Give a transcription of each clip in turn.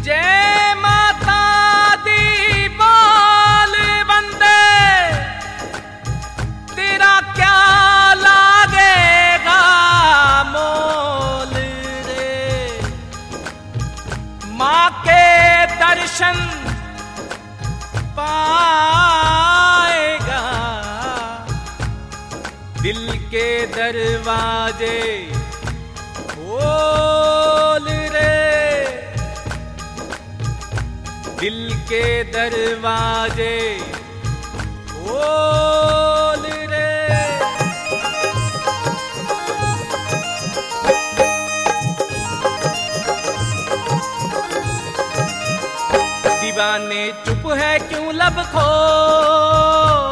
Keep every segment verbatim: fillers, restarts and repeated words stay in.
जय माता दी बोल बंदे, तेरा क्या लागेगा मोल रे। माँ के दर्शन पाएगा, दिल के दरवाजे खोल रे, दिल के दरवाजे खोल रे। दीवाने चुप है क्यों लब खोल,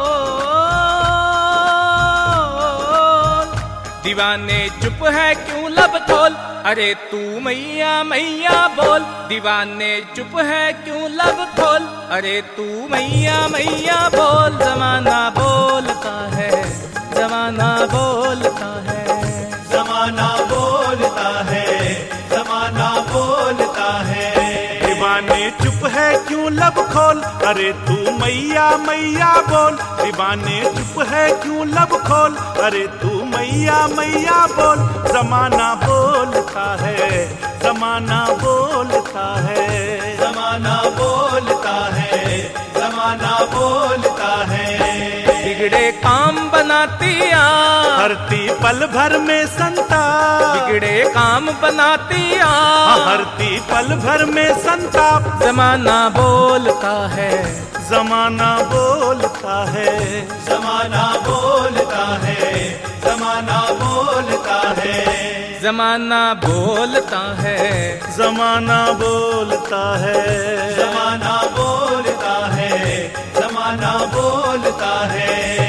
दीवाने चुप है क्यों लब खोल, अरे तू मैया मैया बोल। दीवाने चुप है क्यों लब खोल, अरे तू मैया मैया बोल। जमाना बोलता है, जमाना बोलता है, जमाना बोलता है, जमाना बोलता है। दीवाने चुप है क्यों लब खोल, अरे तू मैया मैया बोल। दीवाने चुप है क्यों लब खोल, अरे तू मैया मैया बोल। जमाना बोलता है, जमाना बोलता है, जमाना बोलता है, जमाना बोलता है। बिगड़े काम बनाती आ, हरती पल भर में संताप, बिगड़े काम बनाती आ, हरती पल भर में संताप। जमाना बोलता है, जमाना बोलता है, जमाना बोलता है, जमाना बोलता है, जमाना बोलता है, जमाना बोलता है, जमाना बोलता है, जमाना बोलता है।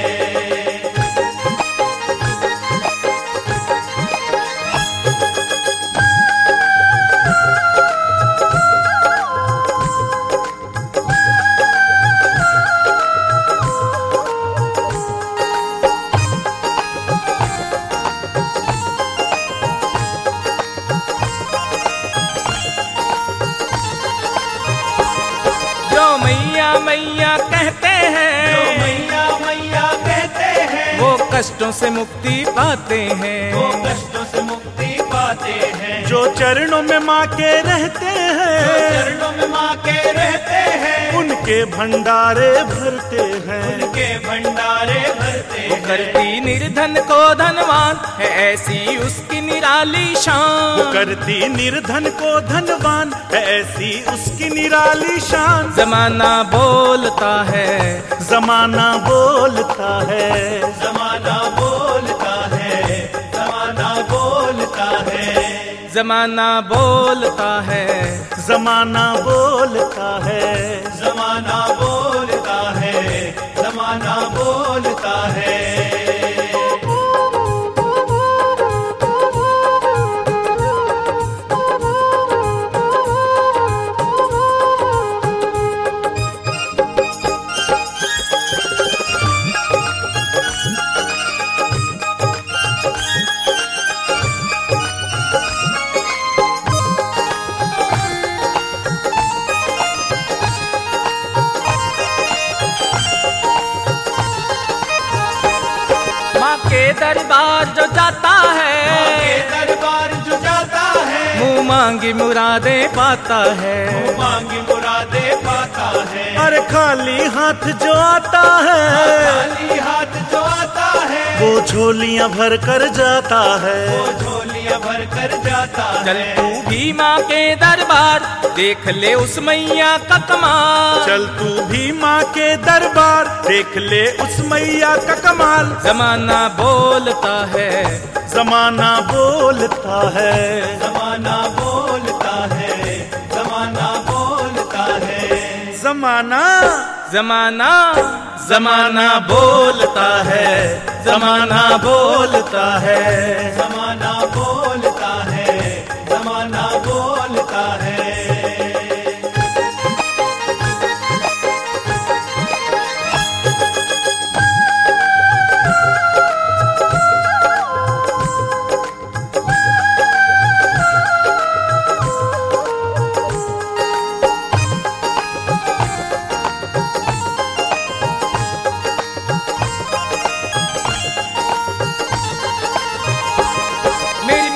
मैया कहते हैं, जो मैया मैया कहते हैं, वो कष्टों से मुक्ति पाते हैं, वो कष्टों से मुक्ति पाते हैं। जो चरणों में माँ के रहते हैं, जो चरणों में माँ के रहते हैं, उनके भंडारे भरते हैं, उनके भंडारे भरते हैं। वो करती निर्धन को धनवान है, ऐसी उसकी निराली शान। वो करती निर्धन को धनवान है, ऐसी उसकी निराली शान। जमाना बोलता है, जमाना बोलता है, जमाना बोलता है, जमाना बोलता है, जमाना बोलता है, जमाना बोलता है, जमाना बोलता है, जमाना बोलता है। दरबार जो जाता है, माँ के दरबार जो जाता है, मुँह मांगी मुरादें पाता है, मुँह मांगी मुरादें पाता है। अरे खाली हाथ जो आता है, खाली हाथ जो आता है, वो झोलियाँ भर कर जाता है, वो झोलियाँ भर कर जाता है। चल तू भी माँ के दरबार, देख ले उस मैया का कमाल। चल तू भी माँ के दरबार, देख ले उस मैया का कमाल। जमाना बोलता है, जमाना बोलता है, जमाना बोलता है, जमाना बोलता है। जमाना जमाना जमाना बोलता है, जमाना बोलता है, जमाना बोलता है, जमाना बोलता है।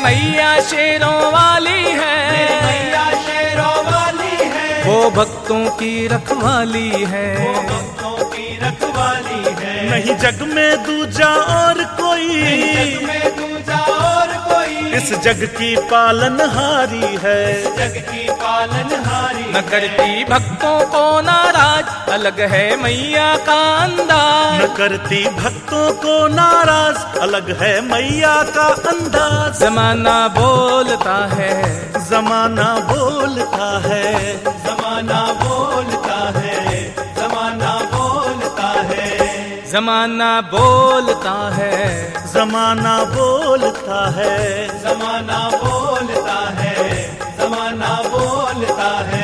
मैया शेरों वाली है, मेरी मैया शेरों वाली है, वो भक्तों की रखवाली है, वो भक्तों की रखवाली है। नहीं जग में दूजा और कोई, नहीं जग में दूजा और कोई, इस जग की पालनहारी है, जग की पालनहारी न करती भक्तों को नाराज, अलग है मैया का अंदाज, न करती भक्तों को नाराज, अलग है मैया का अंदाज। जमाना बोलता है, जमाना बोलता है, जमाना बोलता है, जमाना बोलता है, जमाना बोलता है, जमाना बोलता है, जमाना बोलता है, जमाना बोलता है।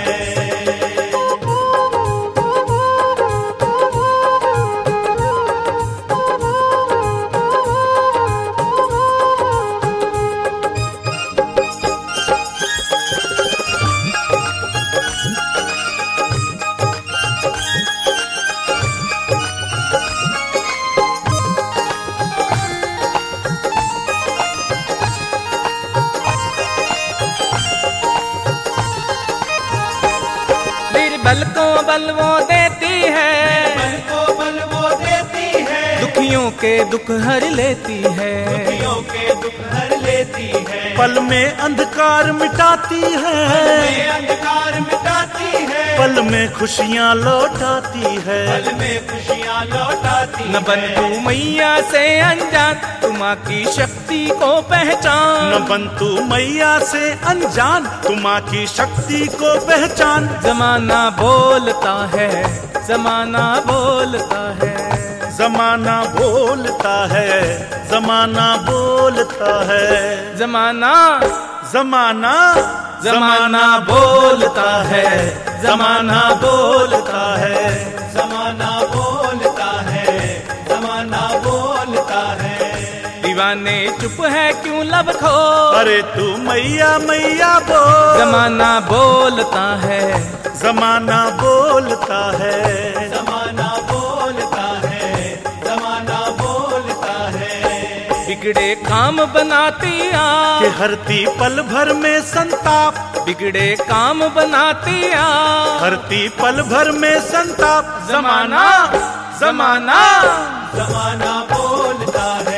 बल को बल वो देती है, बल को बल वो देती है, दुखियों के दुख हर लेती है, दुखियों के दुख हर लेती है, पल में अंधकार मिटाती है, में अंधकार मिटाती है, पल में खुशियाँ लौटाती है, पल में खुशियाँ लौटाती है। न बन तू मैया से अनजान, तू माँ की शक्ति को पहचान, न बन तू मैया से अनजान, तू माँ की शक्ति को पहचान। जमाना बोलता है, जमाना बोलता है, जमाना बोलता है, जमाना बोलता है, जमाना जमाना जमाना बोलता है, जमाना बोलता है, जमाना बोलता है, जमाना बोलता है। दीवाने चुप है क्यों लब खो, अरे तू मैया मैया बोल। जमाना बोलता है, जमाना बोलता है, जमाना बोलता है, जमाना बोलता है। बिगड़े काम बनाती आ, कि हरती पल भर में संताप, बिगड़े काम बनाती आ, हरती पल भर में संताप। जमाना जमाना जमाना बोलता है,